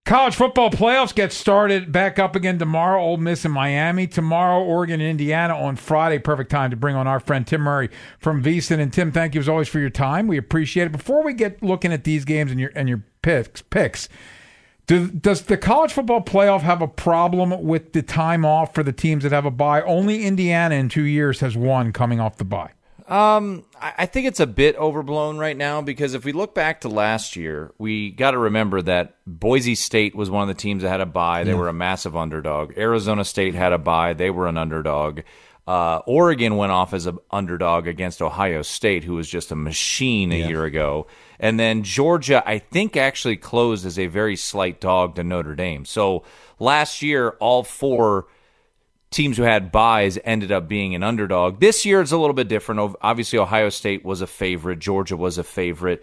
College football playoffs get started back up again tomorrow. Ole Miss in Miami. Tomorrow, Oregon and Indiana on Friday. Perfect time to bring on our friend Tim Murray from VSiN. And Tim, thank you as always for your time. We appreciate it. Before we get looking at these games and your picks, does the college football playoff have a problem with the time off for the teams that have a bye? Only Indiana in 2 years has won coming off the bye. I think it's a bit overblown right now because if we look back to last year, we got to remember that Boise State was one of the teams that had a bye. They were a massive underdog. Arizona State had a bye. They were an underdog. Oregon went off as an underdog against Ohio State, who was just a machine a year ago. And then Georgia, I think, actually closed as a very slight dog to Notre Dame. So last year, all four teams who had byes ended up being an underdog. This year it's a little bit different. Obviously, Ohio State was a favorite. Georgia was a favorite.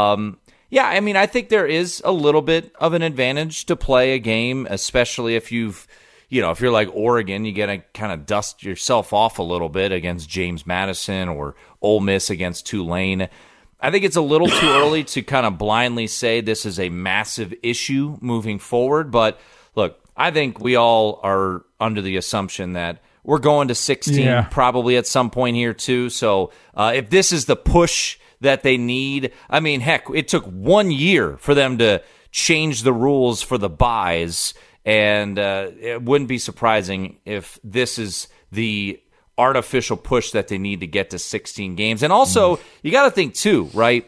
I think there is a little bit of an advantage to play a game, especially if if you're like Oregon, you get to kind of dust yourself off a little bit against James Madison or Ole Miss against Tulane. I think it's a little too early to kind of blindly say this is a massive issue moving forward, but look, I think we all are under the assumption that we're going to 16 probably at some point here too. So if this is the push that they need, I mean, heck, it took 1 year for them to change the rules for the byes, and it wouldn't be surprising if this is the artificial push that they need to get to 16 games. And also, you got to think too, right?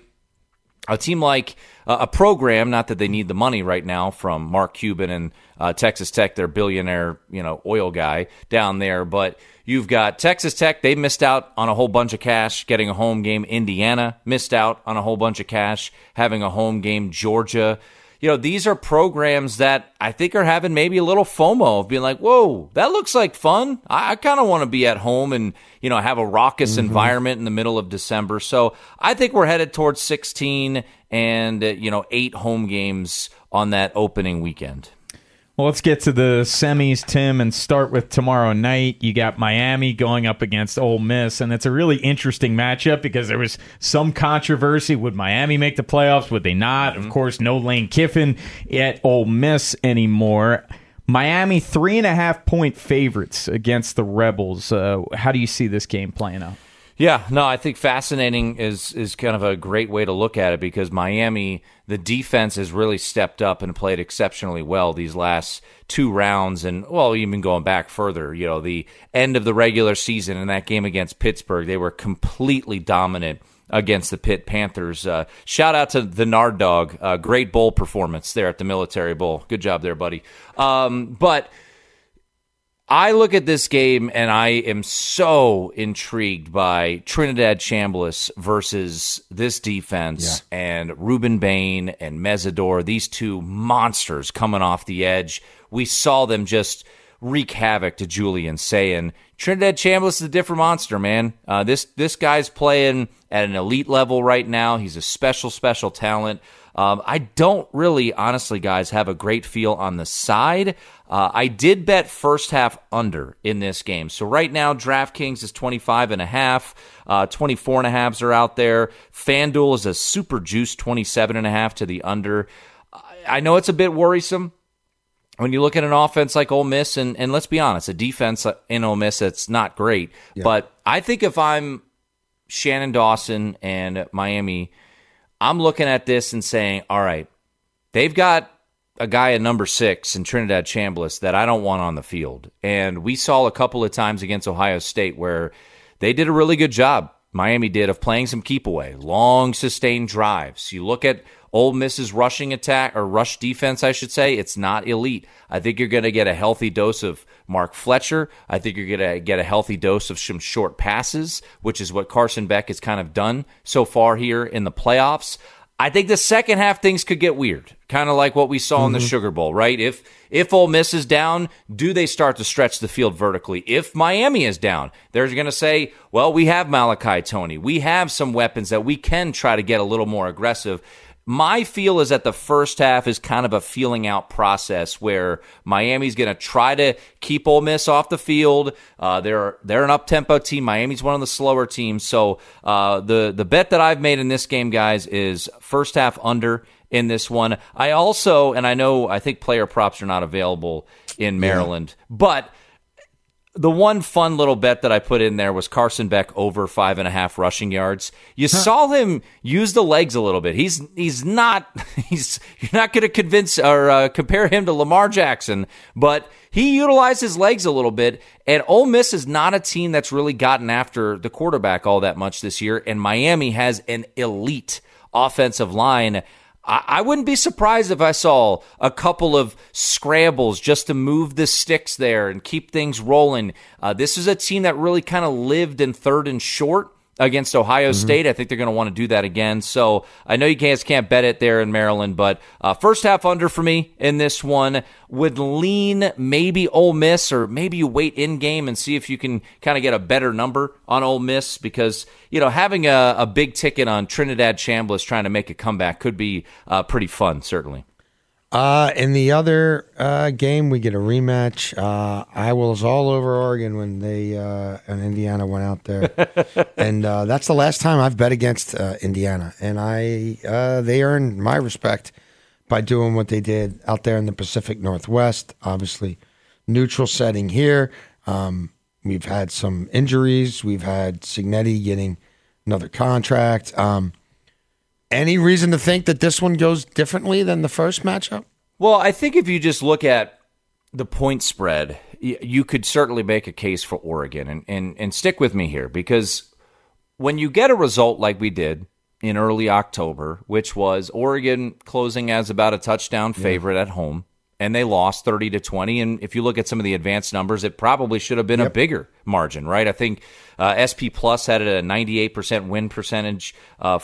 A team like a program, not that they need the money right now from Mark Cuban and Texas Tech, their billionaire, oil guy down there. But you've got Texas Tech. They missed out on a whole bunch of cash getting a home game. Indiana missed out on a whole bunch of cash having a home game. Georgia. These are programs that I think are having maybe a little FOMO of being like, whoa, that looks like fun. I kind of want to be at home and, have a raucous environment in the middle of December. So I think we're headed towards 16 and, 8 home games on that opening weekend. Well, let's get to the semis, Tim, and start with tomorrow night. You got Miami going up against Ole Miss, and it's a really interesting matchup because there was some controversy. Would Miami make the playoffs? Would they not? Of course, no Lane Kiffin at Ole Miss anymore. Miami, 3.5-point favorites against the Rebels. How do you see this game playing out? Yeah, no, I think fascinating is kind of a great way to look at it because Miami, the defense has really stepped up and played exceptionally well these last 2 rounds. And, well, even going back further, the end of the regular season in that game against Pittsburgh, they were completely dominant against the Pitt Panthers. Shout out to the Nard Dog. Great bowl performance there at the Military Bowl. Good job there, buddy. But I look at this game and I am so intrigued by Trinidad Chambliss versus this defense and Ruben Bain and Mesidor, these two monsters coming off the edge. We saw them just wreak havoc to Julian Sayin. Trinidad Chambliss is a different monster, man. This guy's playing at an elite level right now. He's a special talent. I don't really, honestly, guys, have a great feel on the side. I did bet first half under in this game. So right now, DraftKings is 25.5. 24.5s are out there. FanDuel is a super juice 27.5 to the under. I know it's a bit worrisome when you look at an offense like Ole Miss, and let's be honest, a defense in Ole Miss that's not great. Yeah. But I think if I'm Shannon Dawson and Miami, I'm looking at this and saying, all right, they've got a guy at number 6 in Trinidad Chambliss that I don't want on the field. And we saw a couple of times against Ohio State where they did a really good job, Miami did, of playing some keep away, long sustained drives. You look at Ole Miss's rushing attack, or rush defense, I should say, it's not elite. I think you're going to get a healthy dose of Mark Fletcher. I think you're going to get a healthy dose of some short passes, which is what Carson Beck has kind of done so far here in the playoffs. I think the second half things could get weird, kind of like what we saw in the Sugar Bowl, right? If Ole Miss is down, do they start to stretch the field vertically? If Miami is down, they're going to say, well, we have Malachi Toney. We have some weapons that we can try to get a little more aggressive. My feel is that the first half is kind of a feeling out process where Miami's going to try to keep Ole Miss off the field. They're an up-tempo team. Miami's one of the slower teams. So the bet that I've made in this game, guys, is first half under in this one. I think player props are not available in Maryland, but the one fun little bet that I put in there was Carson Beck over 5.5 rushing yards. You saw him use the legs a little bit. You're not going to convince or compare him to Lamar Jackson, but he utilized his legs a little bit. And Ole Miss is not a team that's really gotten after the quarterback all that much this year. And Miami has an elite offensive line. I wouldn't be surprised if I saw a couple of scrambles just to move the sticks there and keep things rolling. This is a team that really kind of lived in third and short against Ohio State. I think they're going to want to do that again. So I know you guys can't bet it there in Maryland, but first half under for me in this one. Would lean maybe Ole Miss, or maybe you wait in game and see if you can kind of get a better number on Ole Miss, because having a big ticket on Trinidad Chambliss trying to make a comeback could be pretty fun, certainly. In the other game, we get a rematch. I was all over Oregon when they and Indiana went out there, and that's the last time I've bet against Indiana, and they earned my respect by doing what they did out there in the Pacific Northwest. Obviously, neutral setting here. We've had some injuries. We've had Cignetti getting another contract. Any reason to think that this one goes differently than the first matchup? Well, I think if you just look at the point spread, you could certainly make a case for Oregon. And stick with me here, because when you get a result like we did in early October, which was Oregon closing as about a touchdown favorite at home, and they lost 30-20. And if you look at some of the advanced numbers, it probably should have been a bigger margin, right? I think SP Plus had a 98% win percentage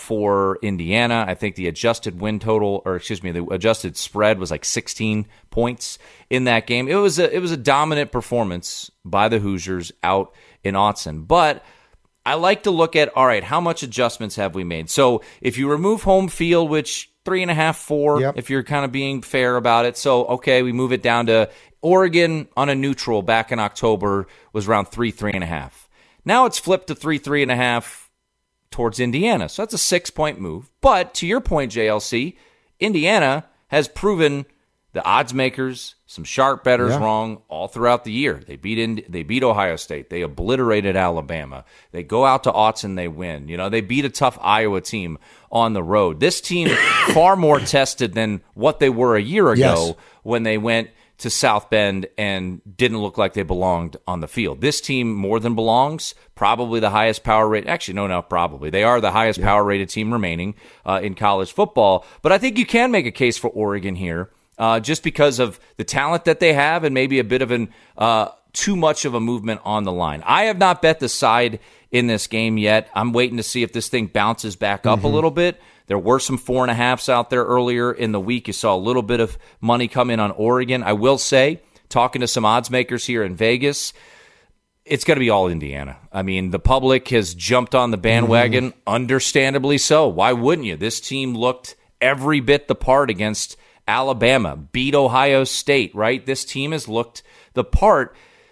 for Indiana. I think the adjusted win total, the adjusted spread was like 16 points in that game. It was a dominant performance by the Hoosiers out in Autzen. But I like to look at, all right, how much adjustments have we made? So if you remove home field, which 3.5, 4, if you're kind of being fair about it. So, okay, we move it down to Oregon on a neutral back in October was around 3.5. Now it's flipped to 3.5 towards Indiana. So that's a 6-point move. But to your point, JLC, Indiana has proven the odds makers, some sharp bettors wrong all throughout the year. They beat Ohio State. They obliterated Alabama. They go out to Autzen, they win. They beat a tough Iowa team on the road. This team far more tested than what they were a year ago when they went to South Bend and didn't look like they belonged on the field. This team more than belongs, probably the highest power rate. Actually, no, probably. They are the highest power rated team remaining in college football. But I think you can make a case for Oregon here. Just because of the talent that they have and maybe a bit of too much of a movement on the line. I have not bet the side in this game yet. I'm waiting to see if this thing bounces back up a little bit. There were some 4.5s out there earlier in the week. You saw a little bit of money come in on Oregon. I will say, talking to some odds makers here in Vegas, it's going to be all Indiana. I mean, the public has jumped on the bandwagon, understandably so. Why wouldn't you? This team looked every bit the part against Alabama, beat Ohio State, right? This team has looked the part.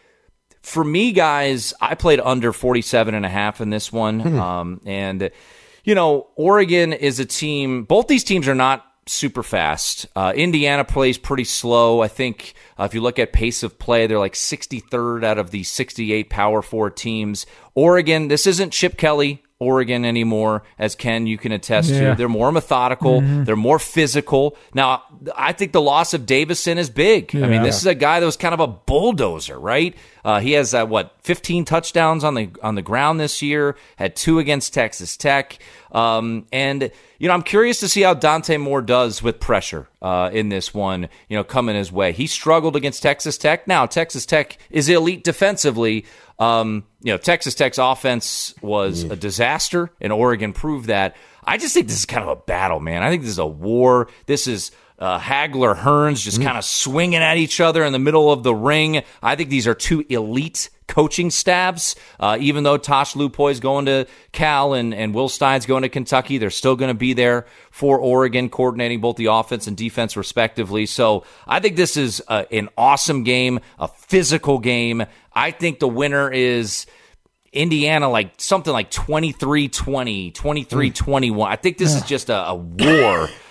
For me, guys, I played under 47.5 in this one. And, Oregon is a team, both these teams are not super fast. Indiana plays pretty slow. I think if you look at pace of play, they're like 63rd out of the 68 Power 4 teams. Oregon, this isn't Chip Kelly Oregon anymore, as Ken, you can attest to. They're more methodical. They're more physical. Now, I think the loss of Davison is big. I mean, this is a guy that was kind of a bulldozer, right? He has 15 touchdowns on the ground this year. Had 2 against Texas Tech. And I'm curious to see how Dante Moore does with pressure in this one. Coming his way. He struggled against Texas Tech. Now, Texas Tech is elite defensively. Texas Tech's offense was a disaster, and Oregon proved that. I just think this is kind of a battle, man. I think this is a war. This is Hagler Hearns just kind of swinging at each other in the middle of the ring. I think these are two elite coaching staffs. Even though Tosh Lupoy's going to Cal and Will Stein's going to Kentucky, they're still going to be there for Oregon, coordinating both the offense and defense respectively. So I think this is an awesome game, a physical game. I think the winner is Indiana, something like 23-20, 23-21. I think this is just a war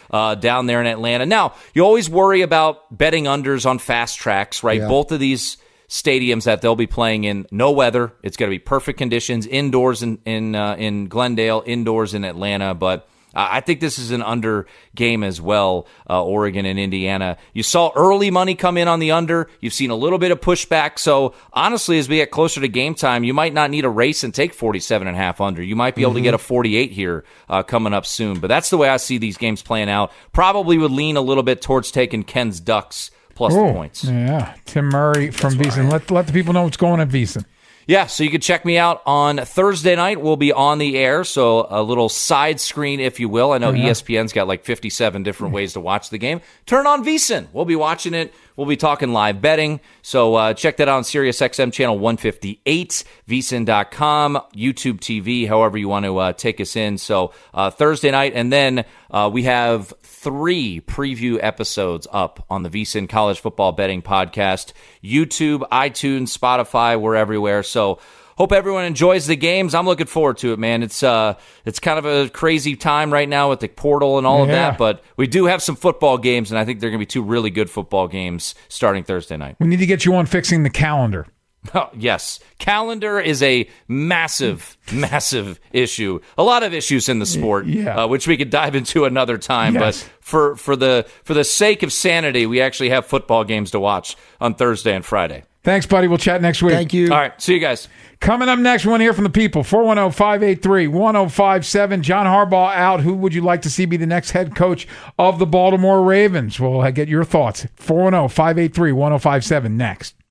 down there in Atlanta. Now, you always worry about betting unders on fast tracks, right? Yeah. Both of these stadiums that they'll be playing in, no weather. It's going to be perfect conditions, indoors in Glendale, indoors in Atlanta, but I think this is an under game as well, Oregon and Indiana. You saw early money come in on the under. You've seen a little bit of pushback. So, honestly, as we get closer to game time, you might not need a race and take 47.5 under. You might be able to get a 48 here coming up soon. But that's the way I see these games playing out. Probably would lean a little bit towards taking Ken's Ducks plus the points. Yeah, Tim Murray from VEASAN. Let the people know what's going on at VEASAN. Yeah, so you can check me out on Thursday night. We'll be on the air, so a little side screen, if you will. I know ESPN's got like 57 different ways to watch the game. Turn on VEASAN. We'll be watching it. We'll be talking live betting. So check that out on SiriusXM channel 158, VEASAN.com, YouTube TV, however you want to take us in. So Thursday night, and then we have 3 preview episodes up on the VEASAN College Football Betting Podcast. YouTube, iTunes, Spotify, we're everywhere. So hope everyone enjoys the games. I'm looking forward to it, man. It's kind of a crazy time right now with the portal and all of that, but we do have some football games, and I think they're going to be 2 really good football games starting Thursday night. We need to get you on fixing the calendar. Oh, yes. Calendar is a massive, massive issue. A lot of issues in the sport, which we could dive into another time. Yes. But for the sake of sanity, we actually have football games to watch on Thursday and Friday. Thanks, buddy. We'll chat next week. Thank you. All right. See you guys. Coming up next, we want to hear from the people. 410-583-1057. John Harbaugh out. Who would you like to see be the next head coach of the Baltimore Ravens? We'll get your thoughts. 410-583-1057 next.